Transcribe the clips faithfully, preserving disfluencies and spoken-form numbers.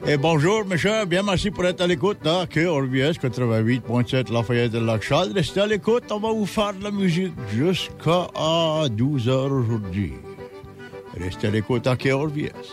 Et bonjour, mes chers. Bien, merci pour être à l'écoute. Hein, que R V S quatre-vingt-huit point sept Lafayette et Lac-Charles. Restez à l'écoute. On va vous faire de la musique jusqu'à douze heures aujourd'hui. Restez à l'écoute à K R V S.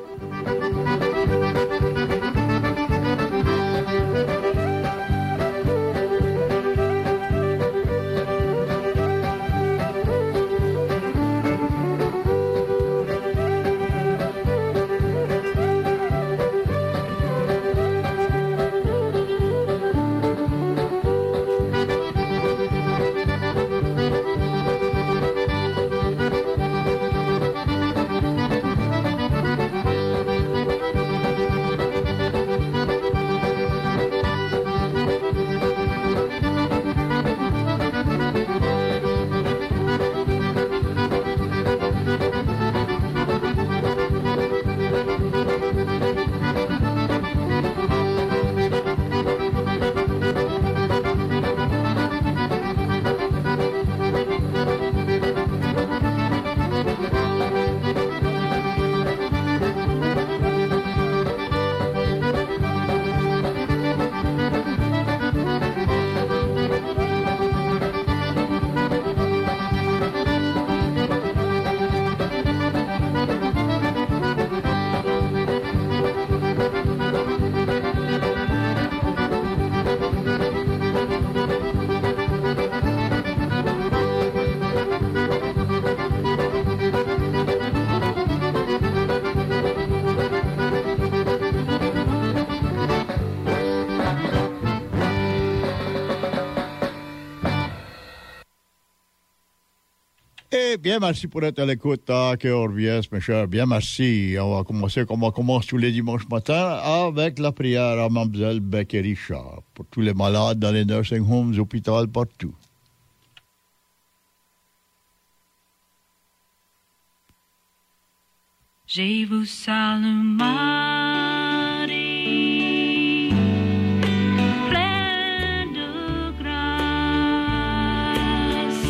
Bien, merci pour être à l'écoute à K R V S, mes chers. Bien, merci. On va commencer comme on commence tous les dimanches matins avec la prière à Mamselle Beck et Richard pour tous les malades dans les nursing homes, hôpitaux, partout. Je vous salue, Marie, pleine de grâce.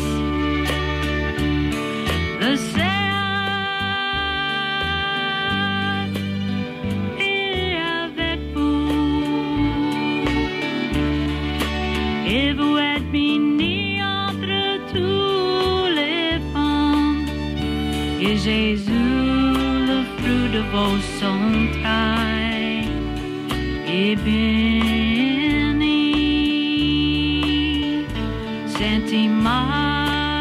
Le Seigneur est avec vous, et vous êtes bénie entre toutes les femmes, et Jésus, le fruit de vos entrailles, est béni. Sainte Marie,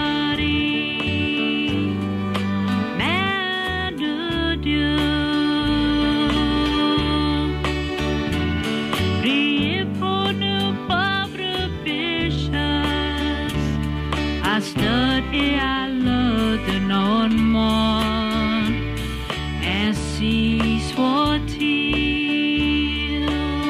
et à l'heure de notre mort, ainsi soit-il.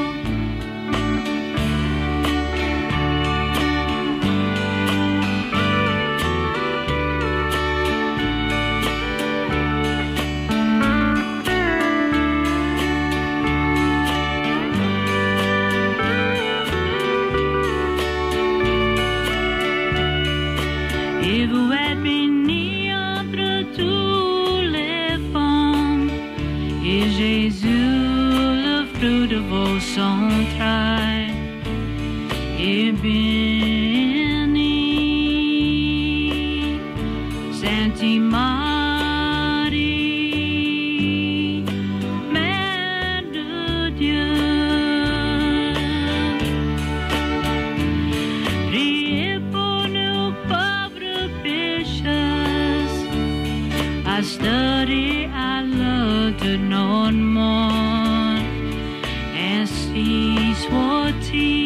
Et vous êtes bénie entre toutes les femmes, et Jésus, le fruit de vos entrailles, est béni. Sainte Marie, Mère de Dieu, priez pour nous pauvres pécheurs, à cette et à l'heure de notre mort, ainsi soit-il.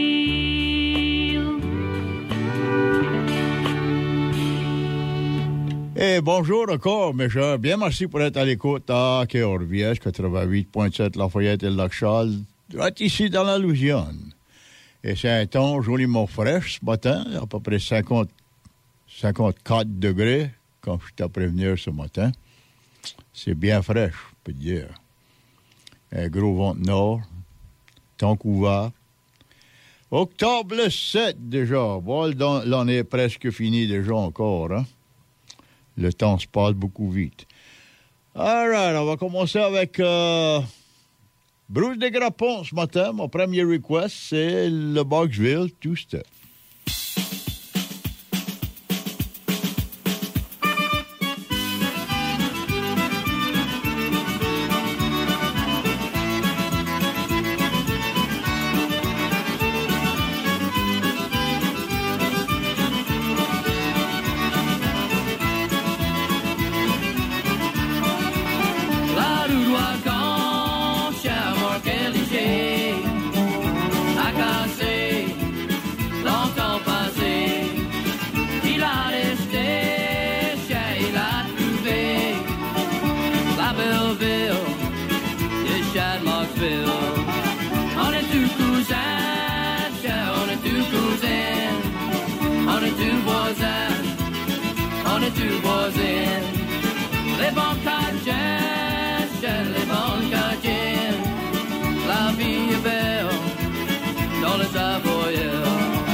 Et bonjour encore, mes chers. Bien, merci pour être à l'écoute à K R V S quatre-vingt-huit point sept Lafayette et Lac-Charles, ici dans la Louisiane. Et c'est un temps joliment fraîche ce matin, à peu près cinquante, cinquante-quatre degrés, quand je t'ai prévenu ce matin. C'est bien fraîche, je peux te dire. Un gros vent de nord, temps couvert. Octobre le sept déjà. Bon, l'année est presque finie déjà encore, hein? Le temps se passe beaucoup vite. All right, on va commencer avec euh, Bruce de Grappon ce matin, mon premier request, c'est le Boxville Two-Step. Two boys in les bons cadets, les bons cadets. La vie est belle dans le Savoyard.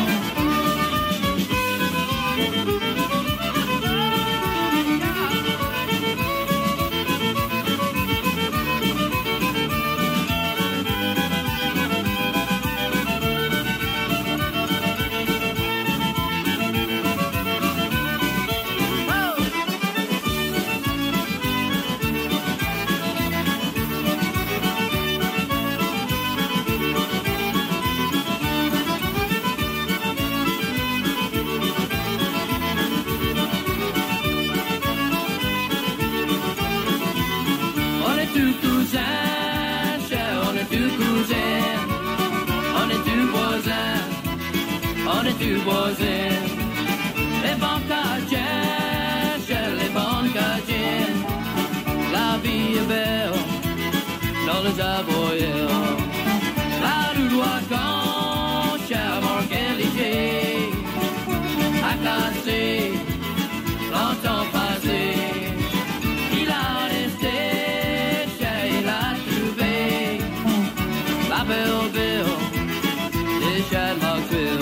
Two boys in les bons cadets, les bons cadets. La vie est belle dans les Savoyards. La rue doit gauche à Marguerite a cassé longtemps passé. Il a resté, il a trouvé la belle ville de Charlottesville.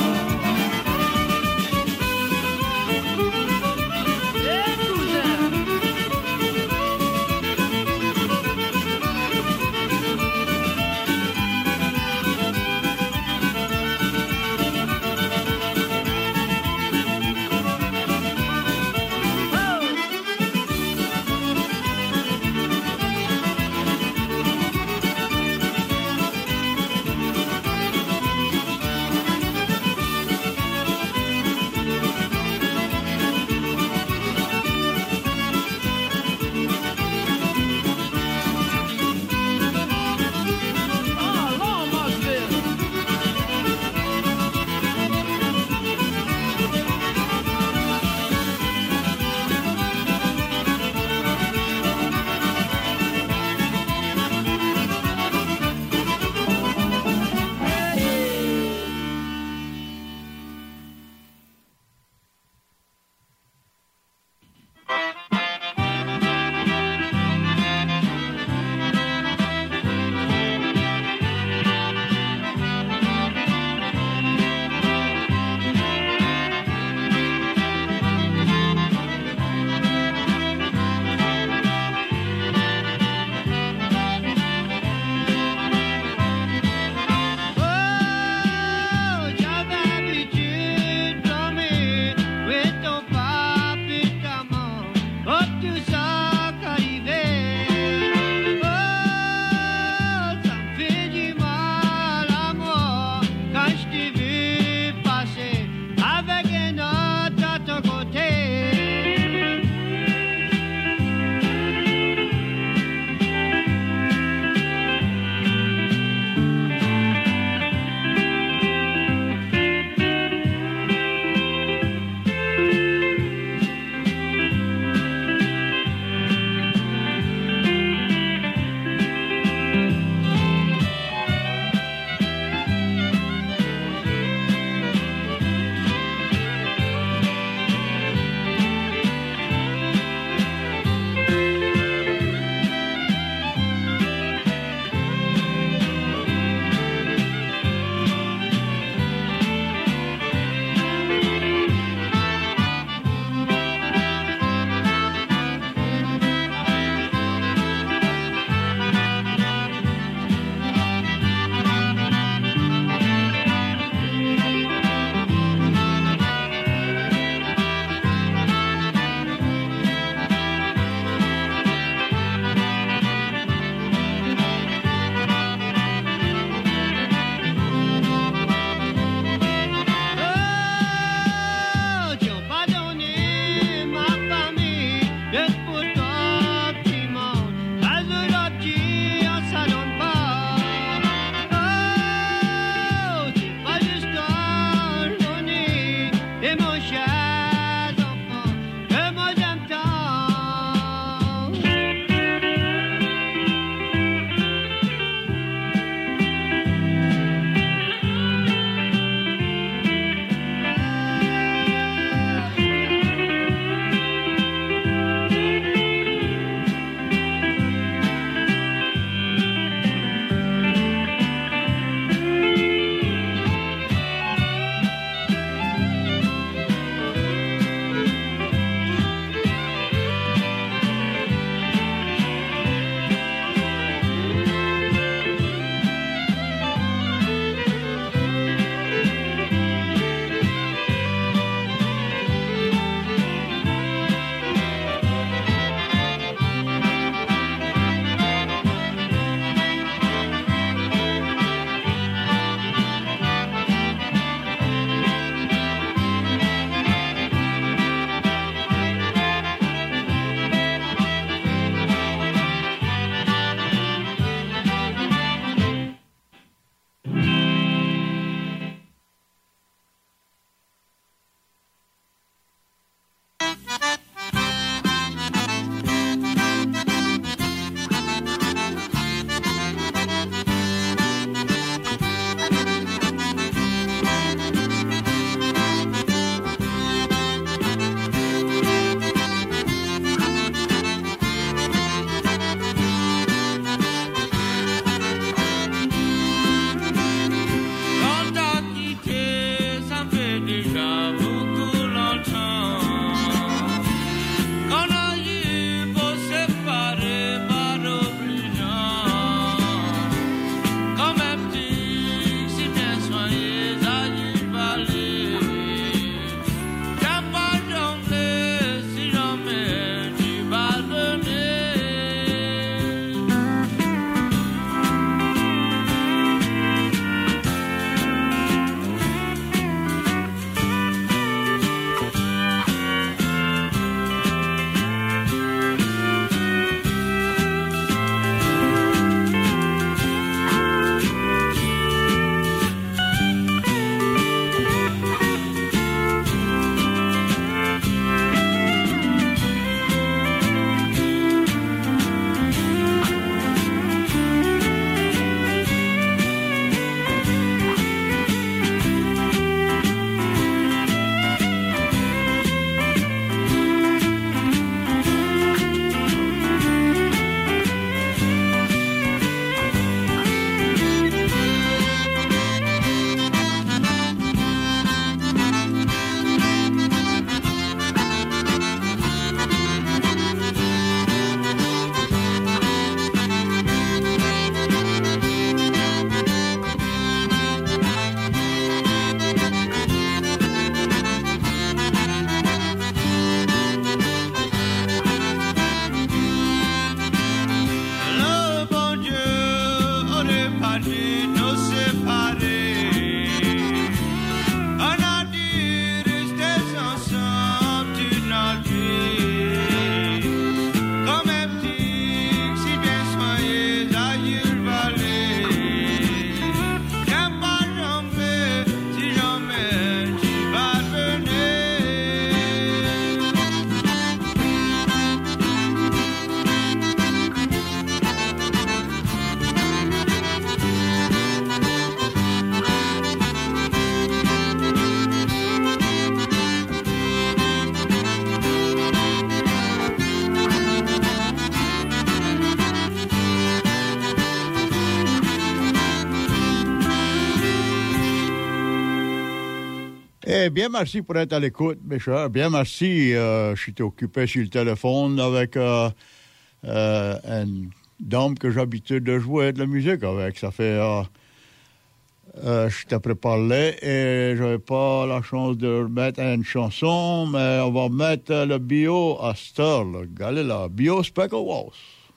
Eh bien, merci pour être à l'écoute, mes chers. Bien, merci. Euh, je suis occupé sur le téléphone avec euh, euh, une dame que j'ai l'habitude de jouer de la musique avec. Ça fait... Euh, euh, je t'ai préparé et je n'avais pas la chance de mettre une chanson, mais on va mettre le bio à Star, le Galila, Bio Speckle Waltz.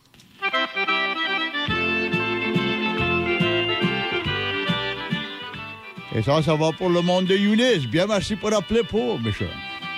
Et ça, ça va pour le monde de Eunice. Bien, merci pour appeler pour, mes chers.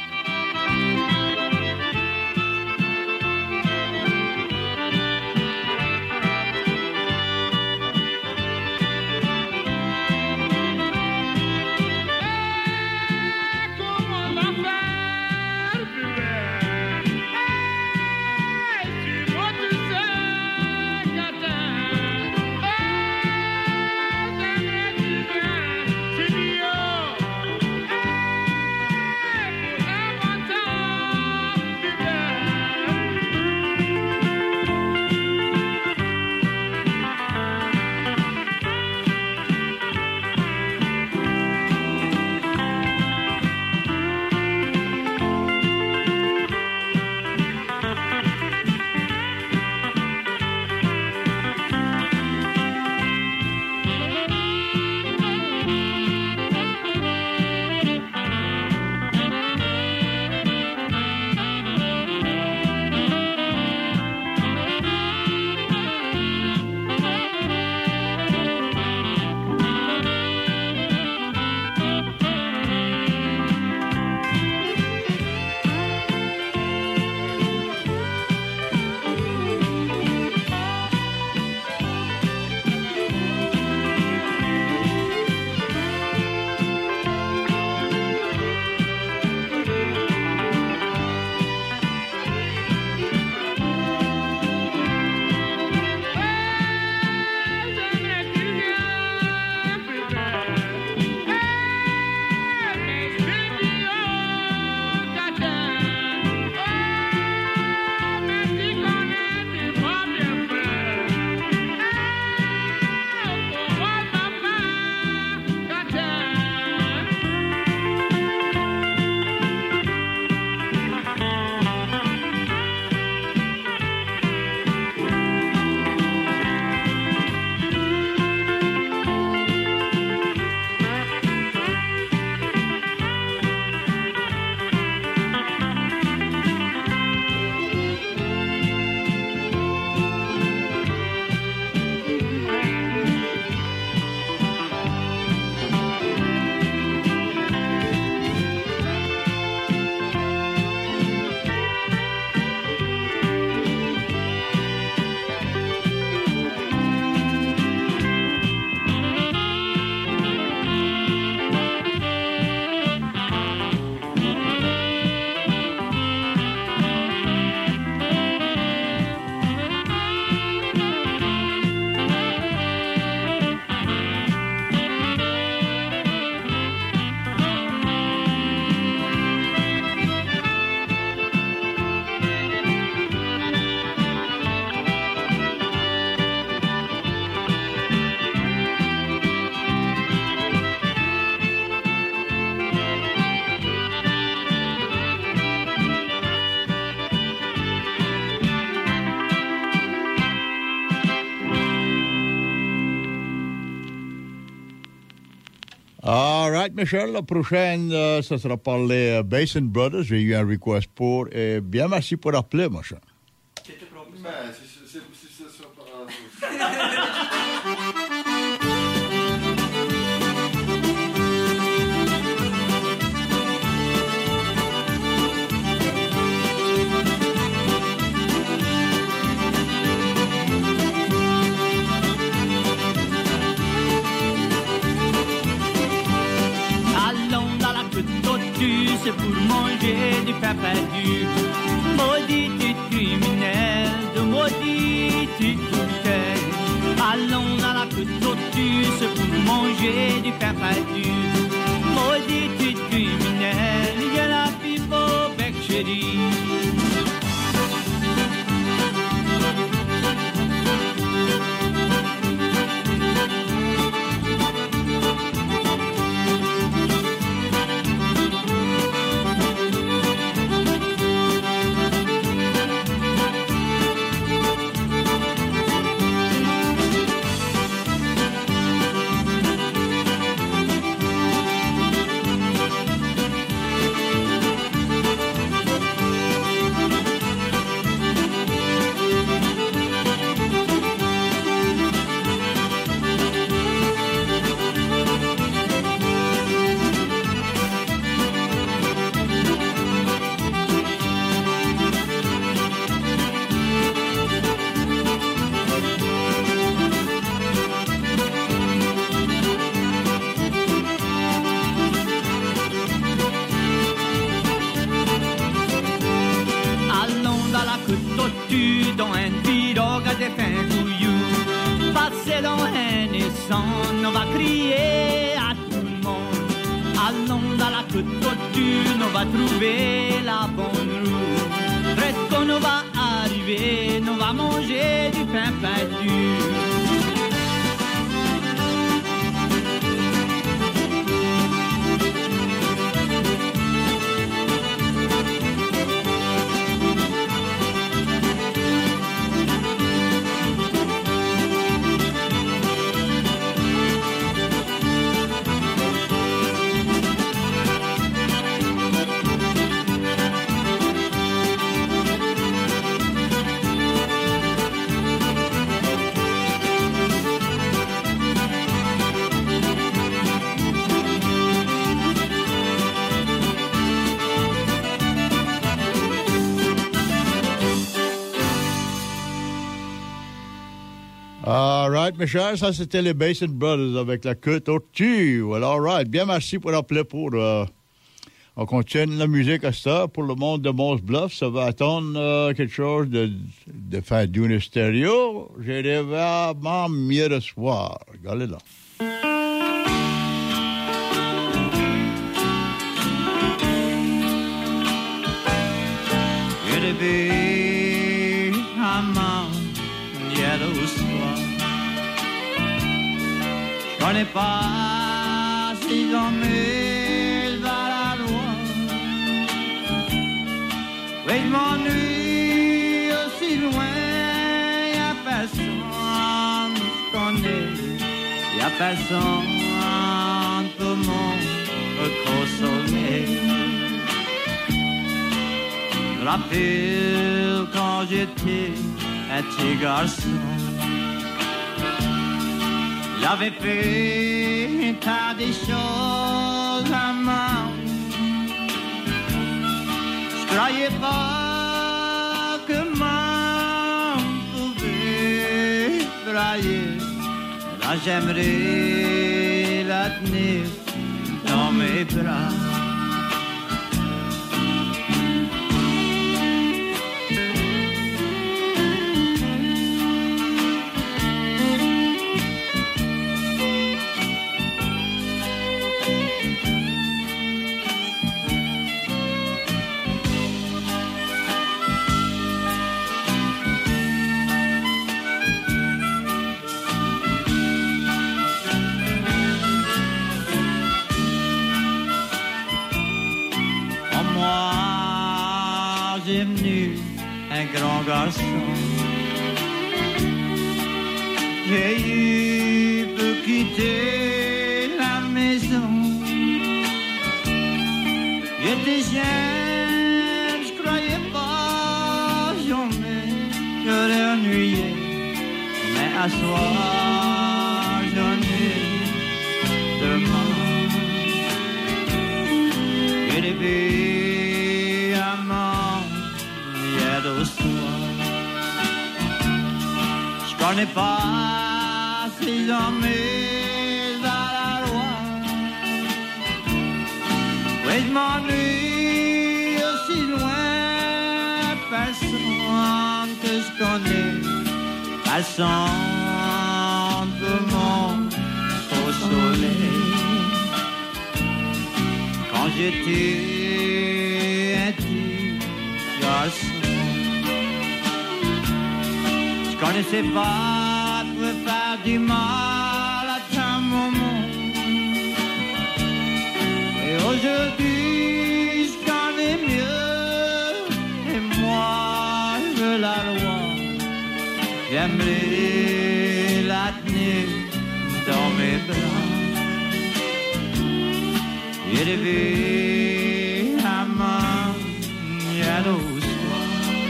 All right, Michel, la prochaine, euh, ça sera par les uh, Basin Brothers. J'ai eu un request pour. Et bien, merci pour appeler, mon cher. C'était propre. Mais c'est ça par. C'est pour manger du pain perdu. Maudit criminel, de maudit criminel. Allons à la côte tortue, c'est pour manger du pain perdu. Maudit criminel, il y a la pipe au bec chéri. dans un pirogue de fin couillou. Passer dans un essence, on va crier à tout le monde. Allons dans la côte d'autune, on va trouver la bonne roue. Presque on va arriver, on va manger du pain battu. All right, mes chers, ça c'était les Basin Brothers avec la queue tortue. Well, all right, bien merci pour appeler pour... Euh, on continue la musique à ça. Pour le monde de Mons Bluff, ça va attendre euh, quelque chose de, de faire d'une stéréo. J'ai vraiment mieux de soir. Regardez là. It'll be a mountain yellow soir. Je connais pas si j'en mets à la loi. Oui, je m'ennuie aussi loin. Y'a personne je connais. Y'a personne pour me consoler. Je me rappelle quand j'étais un petit garçon. J'avais fait un tas de choses à main. Je croyais pas que main pouvait brailler. Là j'aimerais la tenir dans mes bras. Grand garçon, j'ai eu pour quitter la maison. J'étais jeune, je croyais pas jamais j'aurais ennuyé, mais à soir j'en ai demain. J'ai rêvé à mon yellow soir. Je connais pas si j'en mets à la loi. Oui, je m'ennuie aussi loin. Personne que je connais, personne pour mon au soleil. Quand j'étais un petit garçon, je connaissais pas pour faire du mal à ta maman. Et aujourd'hui, je connais mieux. Et moi, je veux la loi. J'aimerais la tenir dans mes bras. Et rêver à ma yellow soir.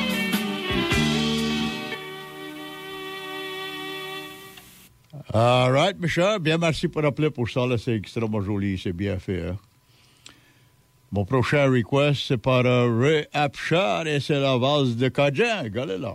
All right, Michel, bien merci pour appeler pour ça, là, c'est extrêmement joli, c'est bien fait. Hein? Mon prochain request, c'est par uh, Ray Apshar et c'est la valse de Cajun, regardez là.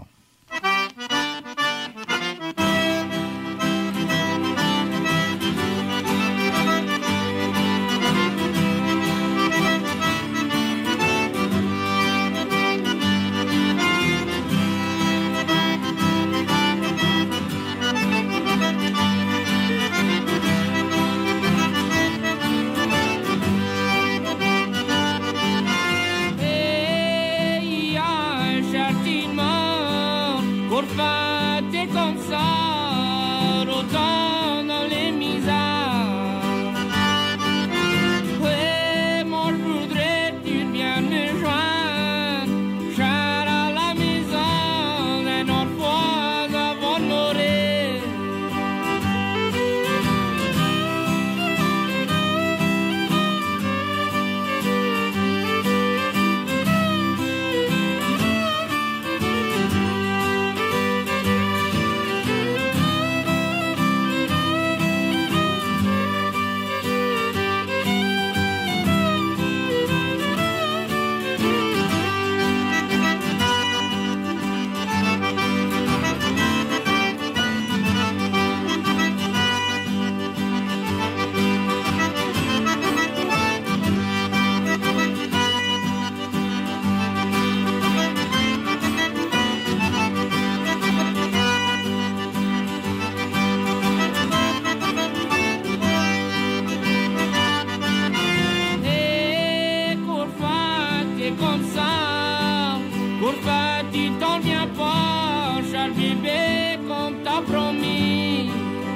comme ça. Pour faire, tu t'en viens pas, Charles bébé, comme t'as promis.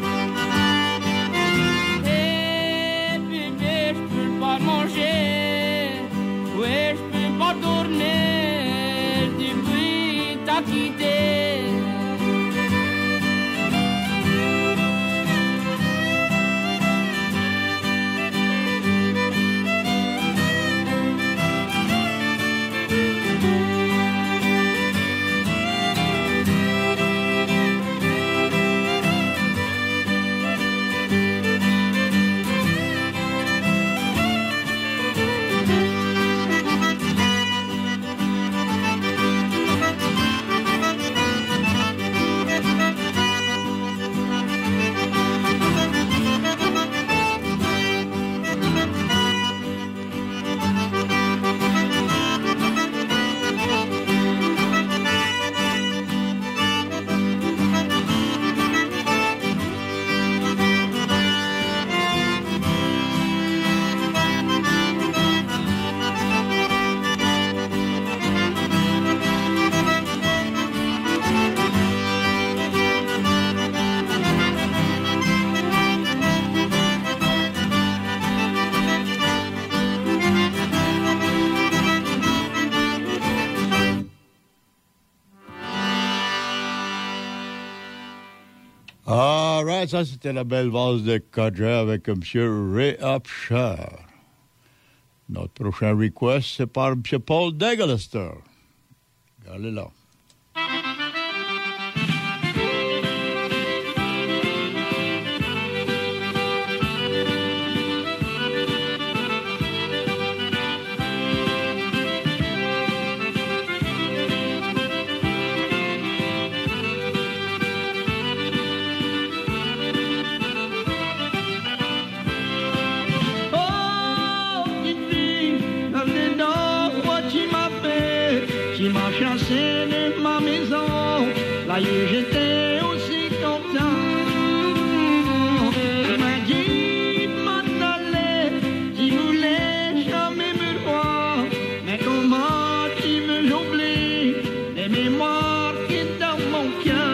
Et bébé, je peux pas manger, ouais, je peux pas tourner depuis t'as quitté. All right, ça c'était la belle valse de Codger avec M. Ray Upshur. Notre prochain request, c'est par M. Paul Degolester. Regardez là. Chassé de ma maison, là où j'étais aussi content. Il m'a dit de m'en aller, tu voulais jamais me voir. Mais comment tu me l'oublies, les mémoires qui sont dans mon cœur.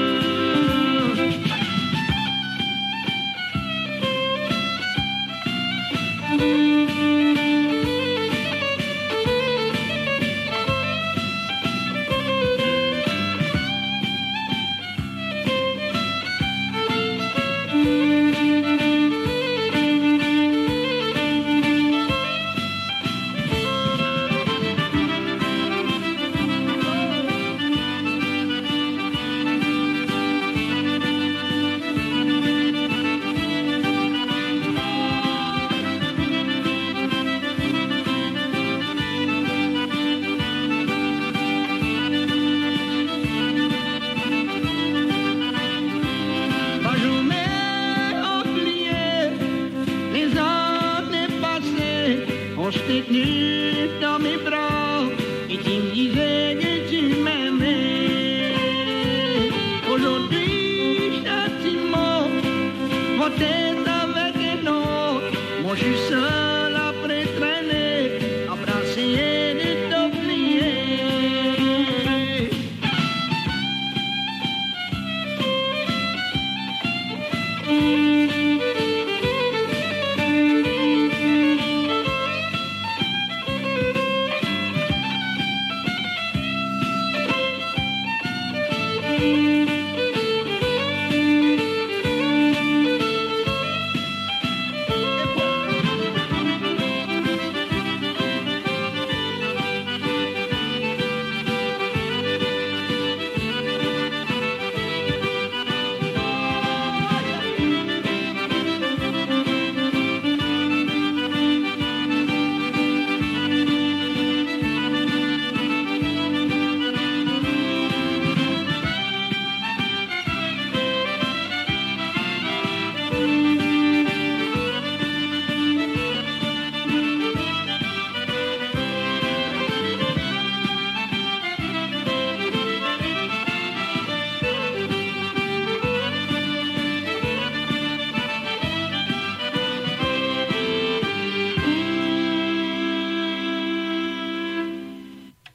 On s'était tenu dans mes bras et tu me disais que tu m'aimais. Aujourd'hui, je t'attends, mon tête avec un autre. Moi, je suis seul après traîner, embrasser et de t'oublier.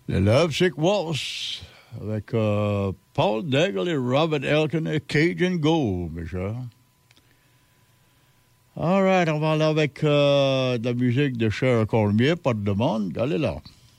Le Lovesick Waltz avec euh, Paul Daigle et Robert Elkin et Cajun Go, mes chers. All right, on va aller avec euh, de la musique de Cheryl Cormier, pas de demande. Allez là.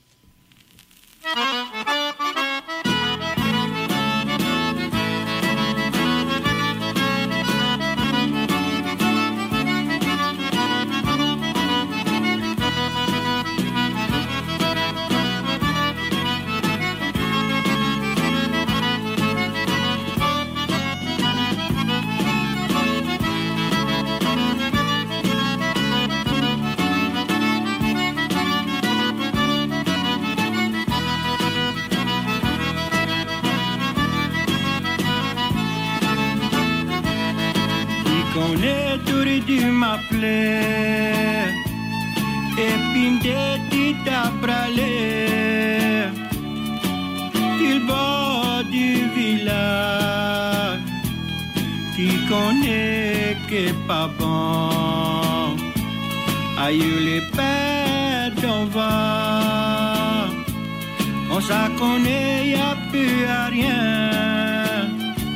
Tu m'appelais et pinte dit à praler il bord du village tu connais que pas bon aïe les pères d'en va on s'en connaît y'a plus à rien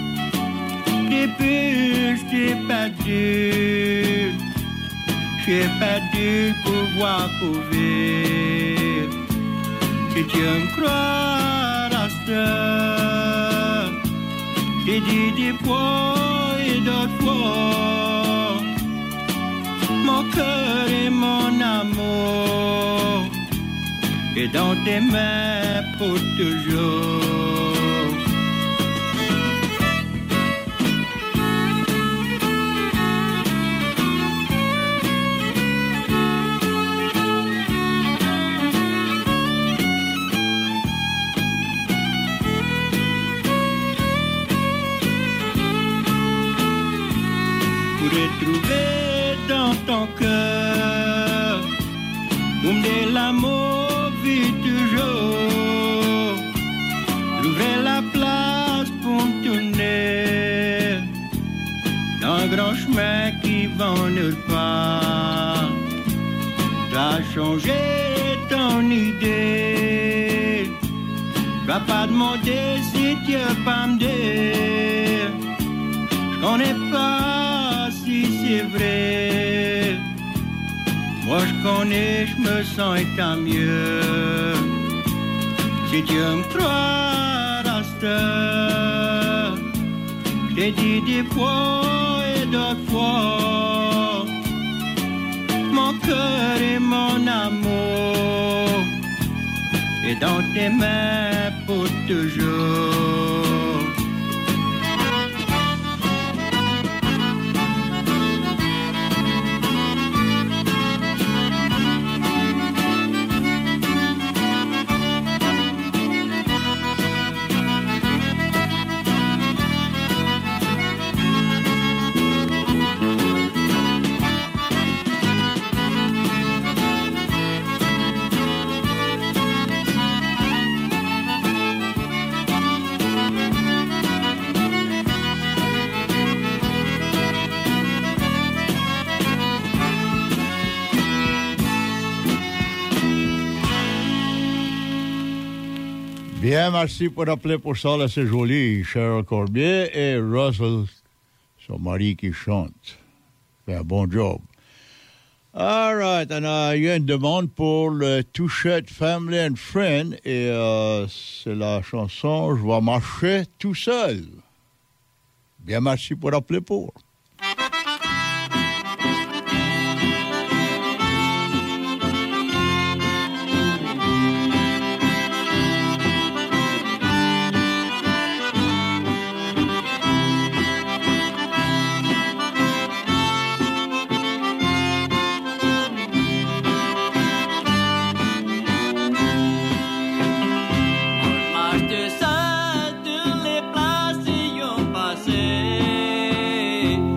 depuis j'ai perdu, j'ai perdu le pouvoir pour vivre. Si tu me crois à ça, j'ai dit des fois et d'autres fois, mon cœur et mon amour, est dans tes mains pour toujours. Trouver dans ton cœur comme de l'amour vit toujours trouver la place pour tourner dans un grand chemin qui va nulle part t'as changé ton idée je vais pas demander si tu veux pas me dire je connais pas si c'est vrai, moi je connais, je me sens et tant mieux. Si tu me crois à ça, je t'ai dit des fois et d'autres fois, mon cœur et mon amour est dans tes mains pour toujours. Bien, merci pour appeler pour ça, là, c'est joli. Cheryl Cormier et Russell, son mari qui chante. Fait un bon job. All right, on a eu une demande pour le Touchette Family and Friend et euh, c'est la chanson « Je vais marcher tout seul ». Bien, merci pour appeler pour. Marche seul, toutes les places y ont passé.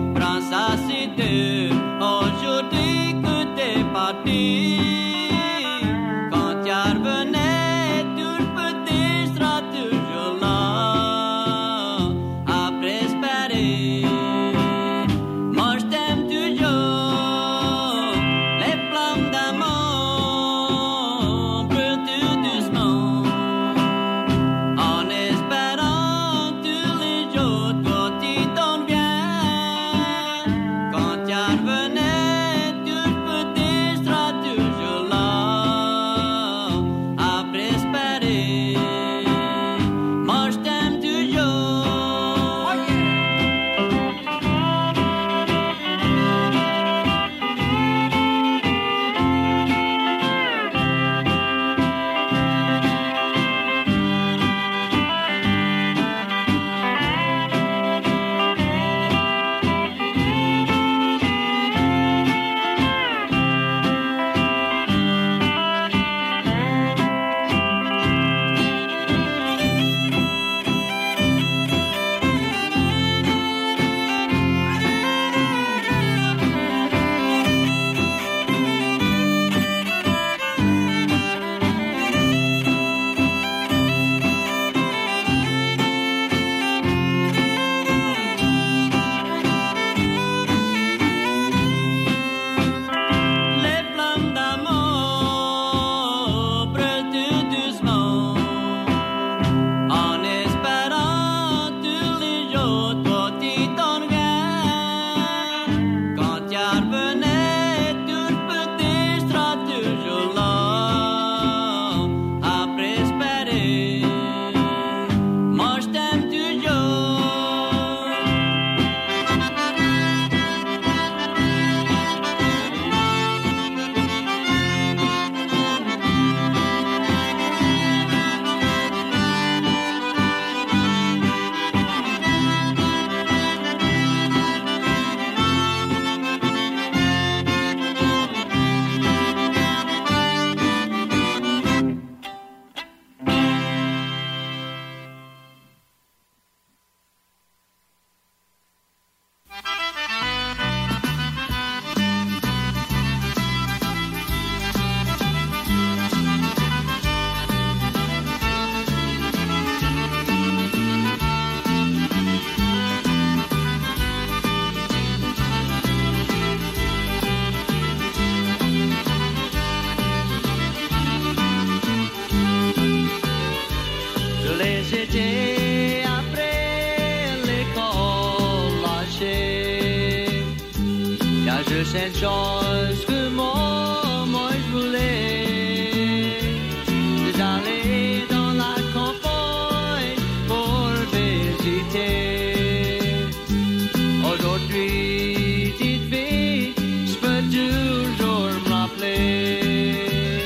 telle chose que moi, moi je voulais, c'est aller dans la campagne pour visiter. Aujourd'hui, petite fille, je peux toujours me rappeler.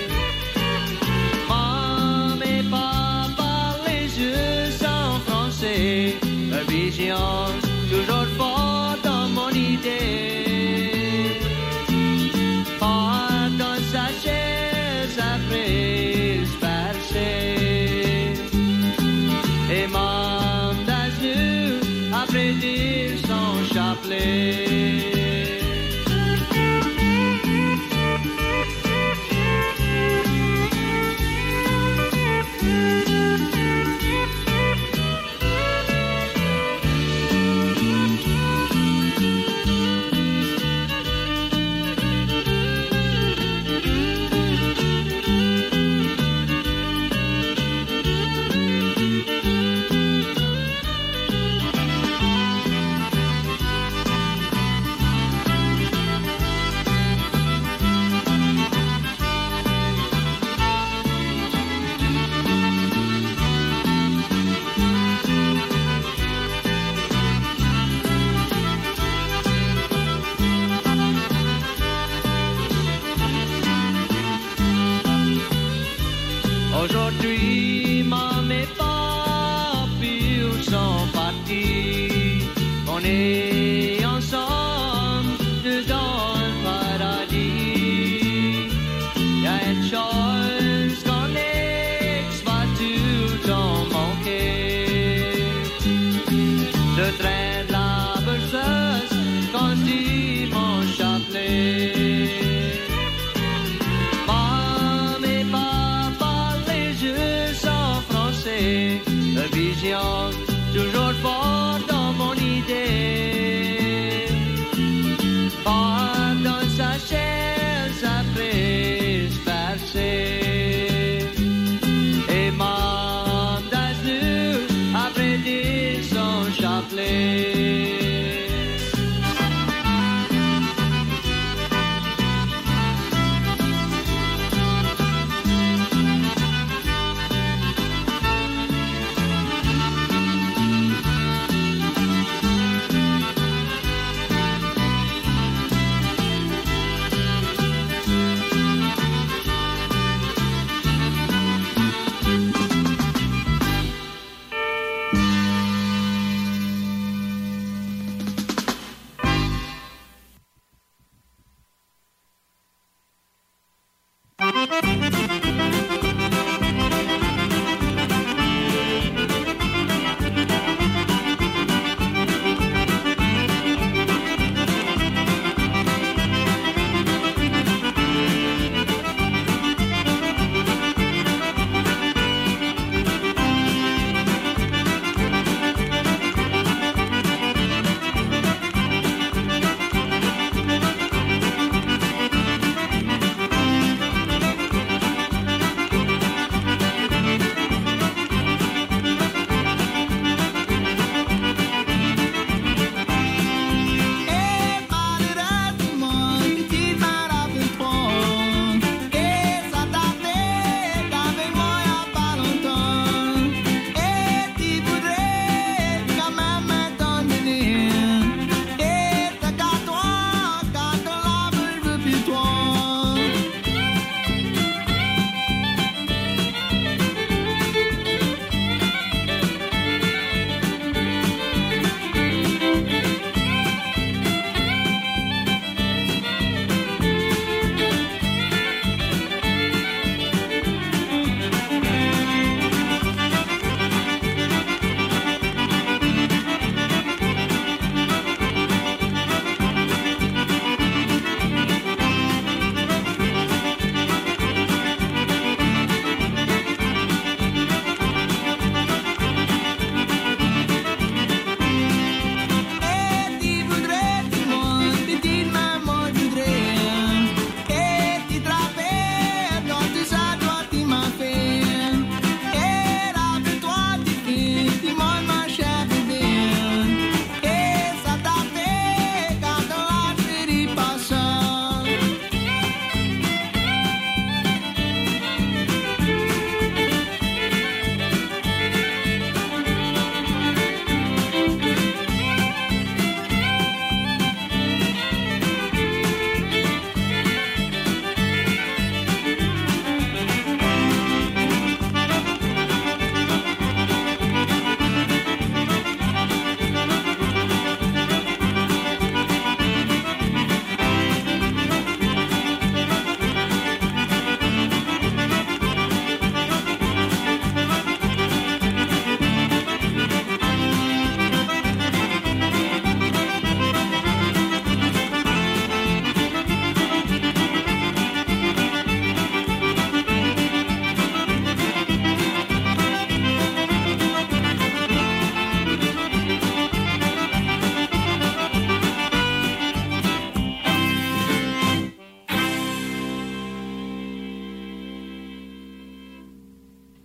Maman et papa, les yeux sont français, leur vision toujours forte dans mon idée. Pas dans sa chaise après se percer. Et maman d'azur après dire son chapelet. Aujourd'hui, maman et papi sont partis. On est ensemble dedans le paradis. Y a une chose qu'on ex va tout le temps manquer. Le train de la berceuse quand je dis mon chapelet. La vision toujours forte dans mon idée. Pas dans sa chaise après se percer. Et maman d'azur après dire son chapelet.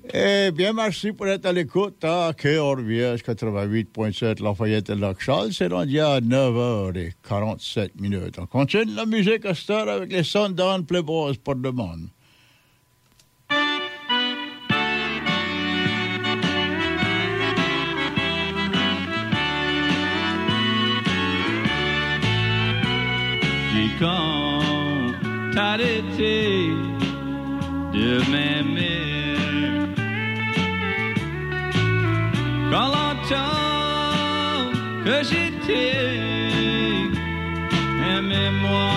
Eh bien, merci pour être à l'écoute à K R V S quatre-vingt-huit point sept Lafayette et Lac-Charles. C'est rendu à neuf heures quarante-sept minutes. On continue la musique à cette heure avec les Sundown Playboys pour demande. J'ai quand arrêté de m'aimer. Quand longtemps que j'étais, aimez-moi.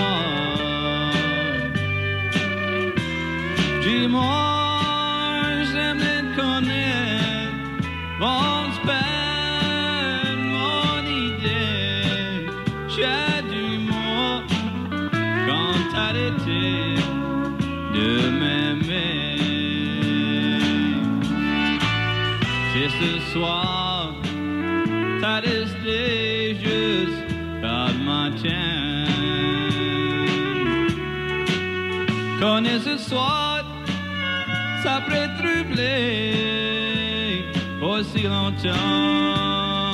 Dis-moi, j'aime te connaître, pense pas mon idée. J'ai du mot quand t'arrêter de m'aimer. C'est ce soir, t'as resté juste par ma tienne. Connais ce soir, ça peut troubler aussi longtemps.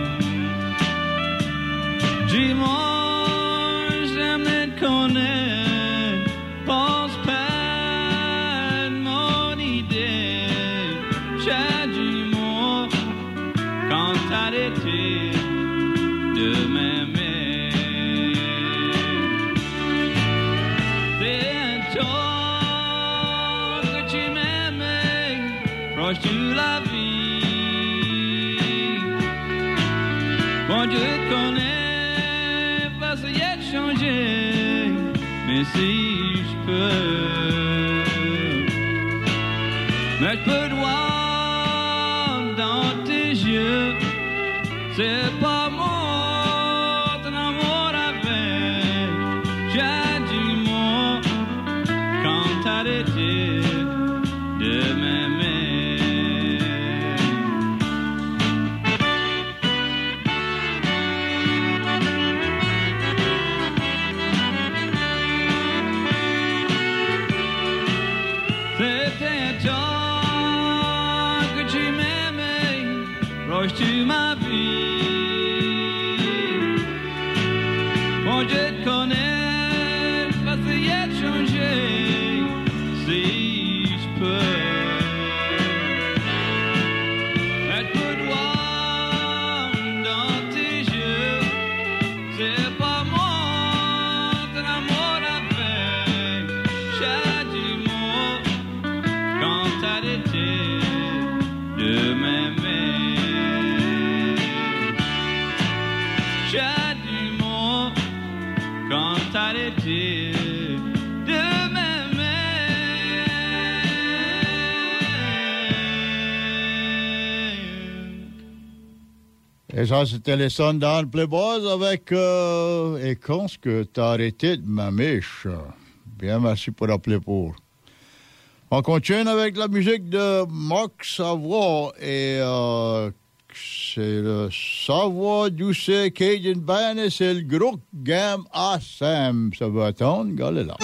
Dis-moi, j'aime te connaître, pense pas de mon idée. J'ai du mot quand t'arrêter de m'aimer. C'est un temps que tu m'aimais, proche de la vie. Quand je te connais, parce qu'il y a changé, mais si je peux, mais je peux voir dans tes yeux, c'est pas moi ton amour avec. J'ai du mot quand t'arrêter de m'aimer. C'était un temps que tu m'aimais, proche de ma vie. Quand je te connais, parce qu'il y a changé, si je peux. Mais je peux voir dans tes yeux, c'est pas moi ton amour avec. J'ai du mot quand t'arrêter de m'aimer. J'ai du mot quand t'arrêter de m'aimer. Et ça, c'était les Sundown Playboys avec euh, et quand ce que t'as arrêté de m'aimer. Bien, merci pour appeler pour. On continue avec la musique de Marc Savoie et euh, c'est le Savoie Doucet Cajun Band et c'est le groupe Gam Assam. Ça va attendre, regardez là.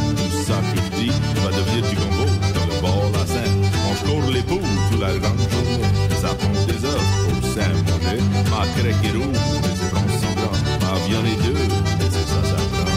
tout ça que je dis va devenir du Congo, dans le bord de la Seine. On se court les poules toute la grande journée. Ça pompe des œufs pour s'amuser. Ma crèque est rouge, mais c'est bon sans grand. Ma viande est deux, mais c'est ça, ça prend.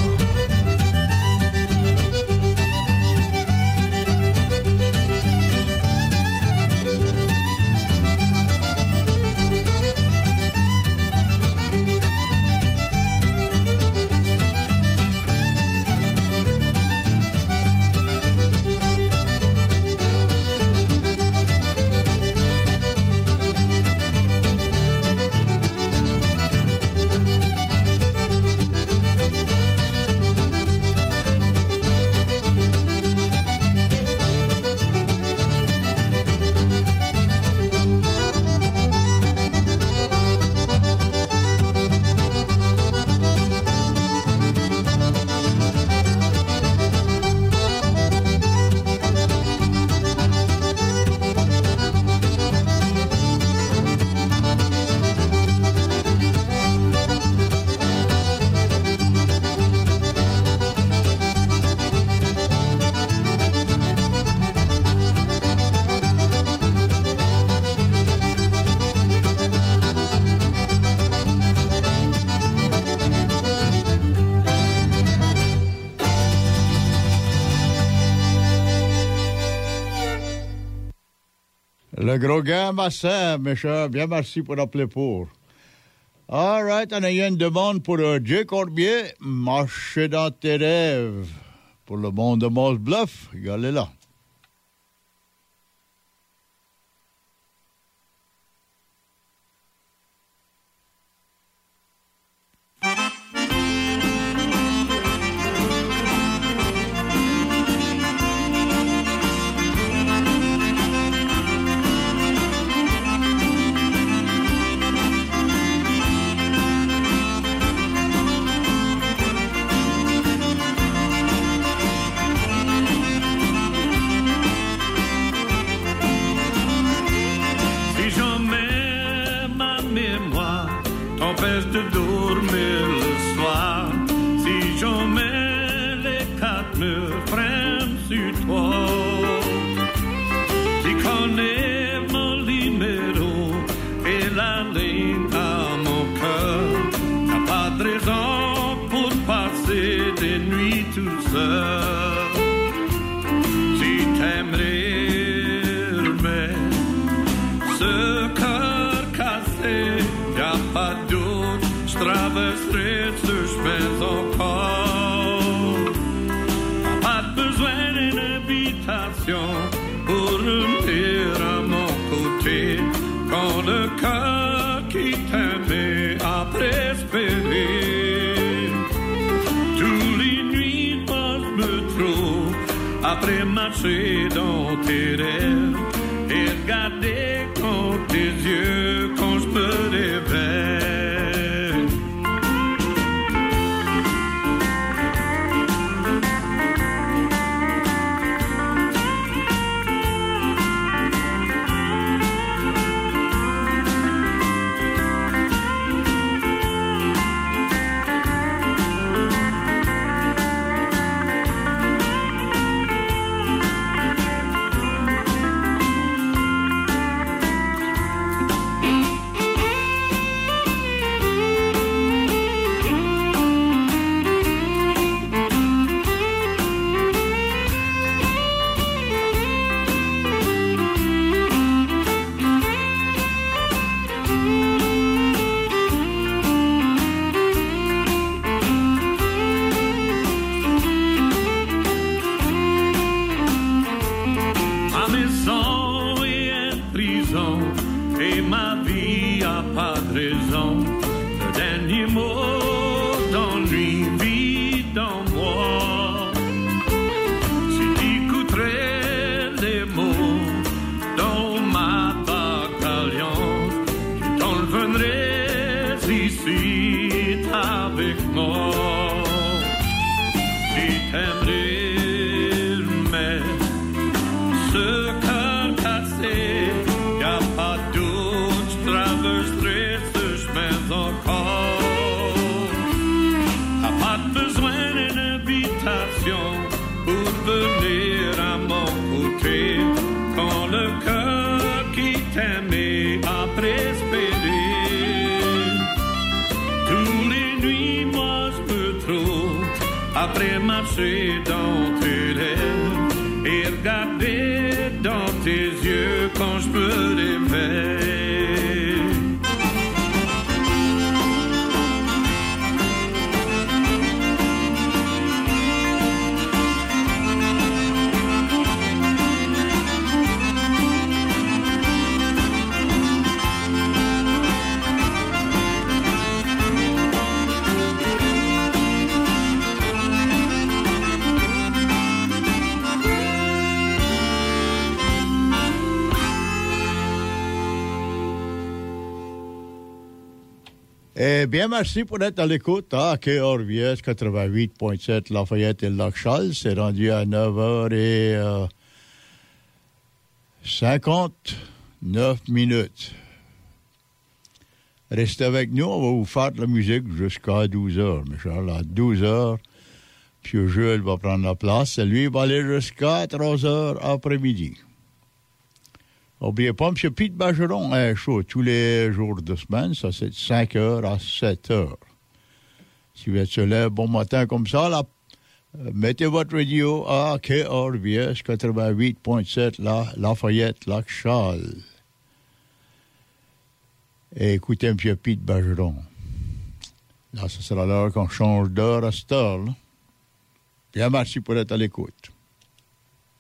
Le gros gars, Massin, méchant, bien merci pour appeler pour. All right, on a eu une demande pour uh, Jay Corbier, marcher dans tes rêves, pour le monde de Moss Bluff. Regardez là. Après marcher dans tes rêves et regarder dans tes yeux quand je me réveille. pour venir à mon côté quand le cœur qui t'aimait a prospéré. Tous les nuits, moi je peux trop, après marcher dans tes lèvres et regarder dans tes yeux quand je me réveille. Eh bien, merci pour être à l'écoute à K R V S quatre-vingt-huit point sept Lafayette et Lac-Charles. C'est rendu à neuf heures cinquante-neuf minutes. Restez avec nous, on va vous faire de la musique jusqu'à douze heures. Michel, à douze heures, P. Jules va prendre la place. Et lui, il va aller jusqu'à trois heures après-midi. N'oubliez pas, M. Pete Bergeron est chaud tous les jours de semaine. Ça, c'est de cinq heures à sept heures. Si vous êtes sur le bon matin comme ça, là, mettez votre radio à K R V S quatre-vingt-huit point sept, la, Lafayette, Lac-Charles. Et écoutez M. Pete Bergeron. Là, ce sera l'heure qu'on change d'heure à cette heure. Bien, merci pour être à l'écoute.